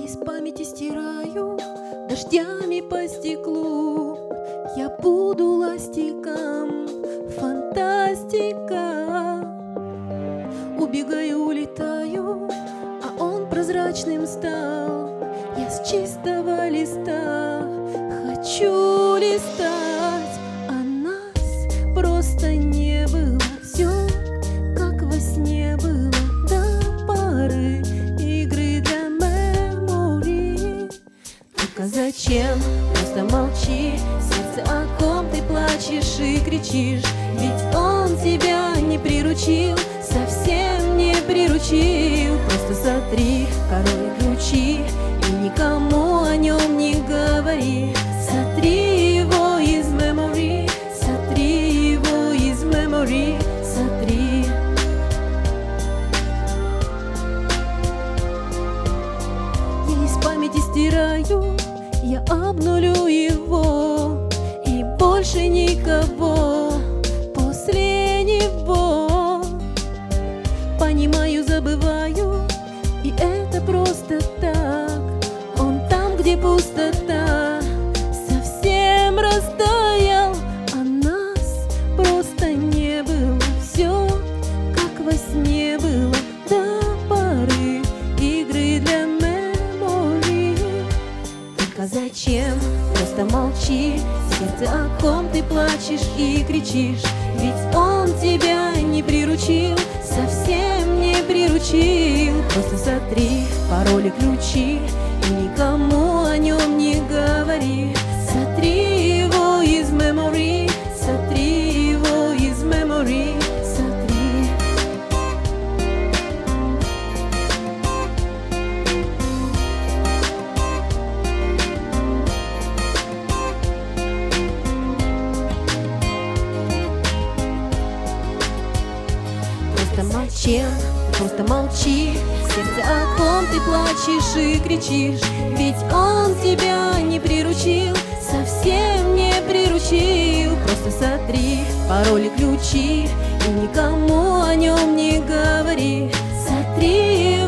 из памяти стираю дождями по стеклу. Я буду ластиком, фантастика. Убегаю, улетаю, а он прозрачным стал. Я с чистого листа хочу листать, а нас просто не было. Все как во сне было до поры игры для мемори. Только зачем? Просто молчи, сердце, о ком ты плачешь и кричишь. Ведь он тебя не приручил, совсем не приручил. Просто сотри пароль и ключи и никому о нем не говори. Сотри его из memory, сотри его из memory, сотри. Я из памяти стираю, я обнулю его, и больше никого после него. Понимаю, забываю, и это просто так. Он там, где пустота, совсем растаял, а нас просто не было. Все как во сне было до поры игры для мемори. Только зачем? Просто молчи, сердце, о ком ты плачешь и кричишь. Ведь он тебя не приручил, совсем не приручил. Просто сотри пароль и ключи и никому о нем не говори. Сотри его из memory, сотри его из memory, сотри. Просто молчи, сердце, о ком ты плачешь и кричишь. Ведь он тебя не приручил, совсем не приручил. Просто сотри пароль и ключи и никому о нем не говори. Сотри